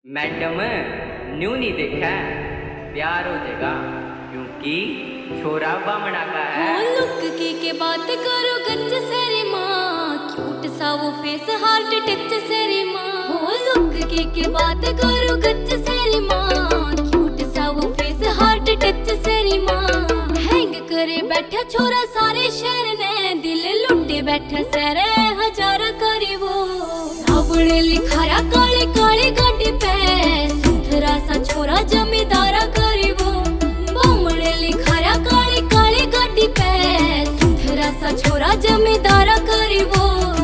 Madam new नहीं देखा प्यार हो जाएगा क्योंकि छोरा बामणा का है। लुक की बात करो गच्च सेरी माँ, क्यूट सा वो फेस हार्ट टच सेरी माँ। हो लुक की बात करो गच्च सेरी माँ, क्यूट सा वो फेस हार्ट टच सेरी माँ। हैंग करे बैठा छोरा सारे शहर ने, दिल लुटे बैठा सारे हजार करी वो। अपने लिखारा काली काली गाड़ी पे, सुथरा सा छोरा जमींदारा करी वो। बामणे लिखारा काली काली गाड़ी पे, सुथरा सा छोरा जमींदारा करी वो।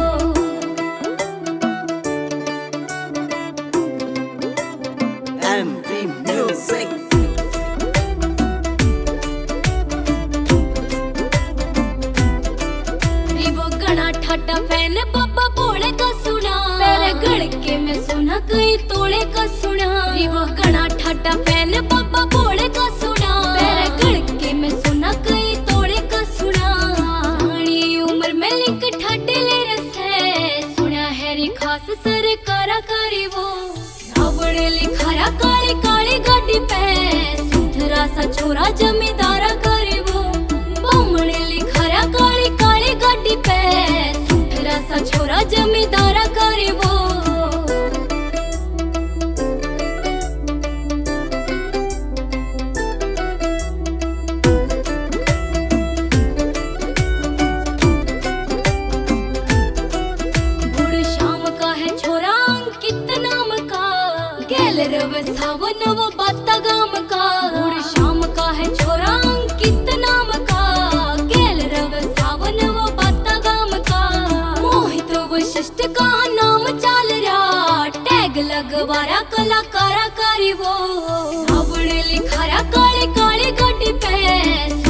MV Music। वो गणा ठाटा फैन पापा बोले का सुना, मेरे गड़के में सुना कई तोड़े का सुना। वो गणा ठाटा फैन पापा बोले का सुना, मेरे गड़के में सुना कई तोड़े का सुना। आनी उम्र में लिंक ठाटे ले रसे, सुना है री खास सरकारा करी वो। अपने लिखारा काली काली गाड़ी पे, सुथरा सा छोरा जमींदारा करी वो। बामणे लिखारा काली काली गाड़ी पे, सुथरा सा छोरा जमींदारा करी वो। बुढ़ शाम का है छोरा अंकित नाम का, गेल रव सावन वो बाता गाम का। बुढ़ शाम का है छोरा अंकित नाम का, गेल रव सावन वो बाता गाम का। मोहित वशिष्ठ का नाम चाल रहा, टैग लगवारा कलाकारा करी वो। अपने लिखारा काली काली गाड़ी पे,